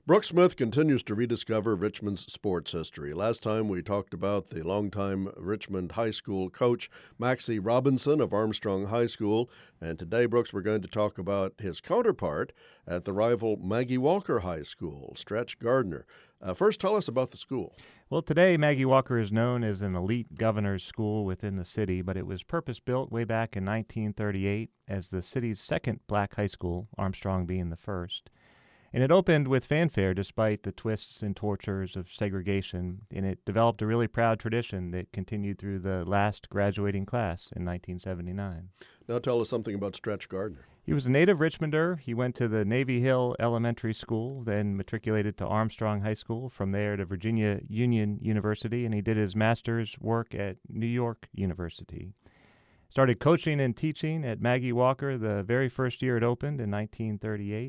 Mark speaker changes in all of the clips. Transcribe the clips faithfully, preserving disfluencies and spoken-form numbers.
Speaker 1: Brooks Smith continues to rediscover Richmond's sports history. Last time we talked about the longtime Richmond High School coach, Maxie Robinson of Armstrong High School. And today, Brooks, we're going to talk about his counterpart at the rival Maggie Walker High School, Stretch Gardner. Uh, first, tell us about the school.
Speaker 2: Well, today Maggie Walker is known as an elite governor's school within the city, but it was purpose-built way back in nineteen thirty-eight as the city's second black high school, Armstrong being the first. And it opened with fanfare despite the twists and tortures of segregation, and it developed a really proud tradition that continued through the last graduating class in nineteen seventy-nine.
Speaker 1: Now tell us something about Stretch Gardner.
Speaker 2: He was a native Richmonder. He went to the Navy Hill Elementary School, then matriculated to Armstrong High School, from there to Virginia Union University, and he did his master's work at New York University. Started coaching and teaching at Maggie Walker the very first year it opened in nineteen thirty-eight.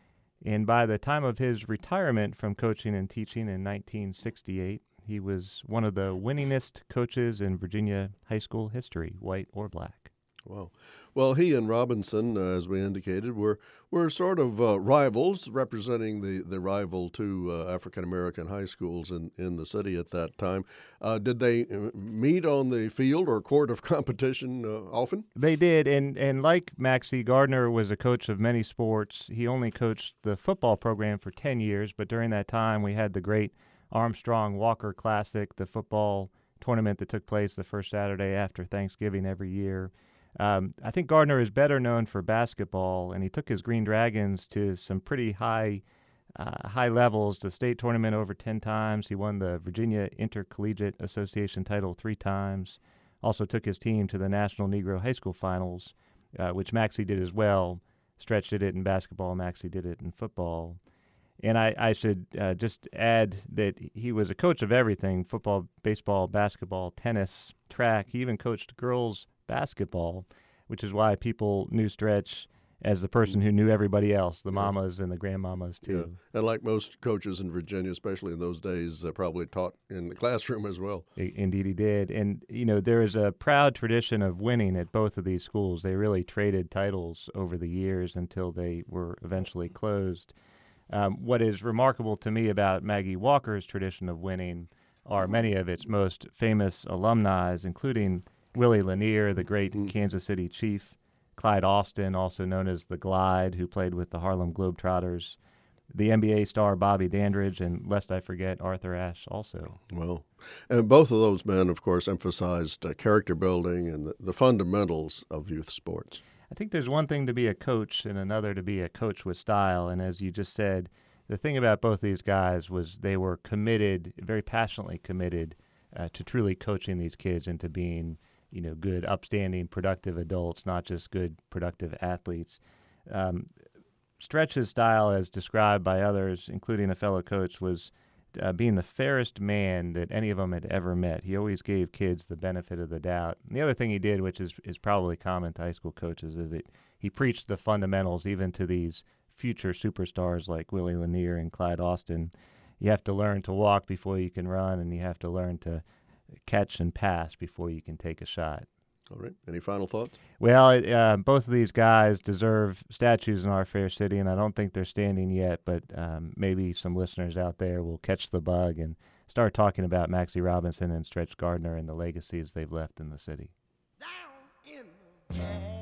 Speaker 2: And by the time of his retirement from coaching and teaching in nineteen sixty-eight, he was one of the winningest coaches in Virginia high school history, white or black.
Speaker 1: Wow. Well, he and Robinson, uh, as we indicated, were were sort of uh, rivals, representing the, the rival two uh, African-American high schools in, in the city at that time. Uh, did they meet on the field or court of competition uh, often?
Speaker 2: They did, and, and like Maxie, Gardner was a coach of many sports. He only coached the football program for ten years, but during that time we had the great Armstrong Walker Classic, the football tournament that took place the first Saturday after Thanksgiving every year. Um, I think Gardner is better known for basketball, and he took his Green Dragons to some pretty high uh, high levels, the state tournament over ten times. He won the Virginia Intercollegiate Association title three times. Also took his team to the National Negro High School Finals, uh, which Maxie did as well. Stretch did it in basketball, Maxie did it in football. And I, I should uh, just add that he was a coach of everything: football, baseball, basketball, tennis, track. He even coached girls basketball, which is why people knew Stretch as the person who knew everybody else, the
Speaker 1: Yeah.
Speaker 2: mamas and the grandmamas too.
Speaker 1: Yeah. And like most coaches in Virginia, especially in those days, uh, probably taught in the classroom as well.
Speaker 2: I- Indeed he did. And, you know, there is a proud tradition of winning at both of these schools. They really traded titles over the years until they were eventually closed. Um, what is remarkable to me about Maggie Walker's tradition of winning are many of its most famous alumni, including Willie Lanier, the great mm-hmm. Kansas City Chief, Clyde Austin, also known as the Glide, who played with the Harlem Globetrotters, the N B A star Bobby Dandridge, and lest I forget, Arthur Ashe also.
Speaker 1: Well, and both of those men, of course, emphasized uh, character building and the, the fundamentals of youth sports.
Speaker 2: I think there's one thing to be a coach and another to be a coach with style, and as you just said, the thing about both these guys was they were committed, very passionately committed, uh, to truly coaching these kids into being, you know, good, upstanding, productive adults, not just good, productive athletes. Um, Stretch's style, as described by others, including a fellow coach, was uh, being the fairest man that any of them had ever met. He always gave kids the benefit of the doubt. And the other thing he did, which is, is probably common to high school coaches, is that he preached the fundamentals even to these future superstars like Willie Lanier and Clyde Austin. You have to learn to walk before you can run, and you have to learn to catch and pass before you can take a shot.
Speaker 1: All right. Any final thoughts?
Speaker 2: Well, it, uh, both of these guys deserve statues in our fair city, and I don't think they're standing yet, but um, maybe some listeners out there will catch the bug and start talking about Maxie Robinson and Stretch Gardner and the legacies they've left in the city.
Speaker 3: Down in the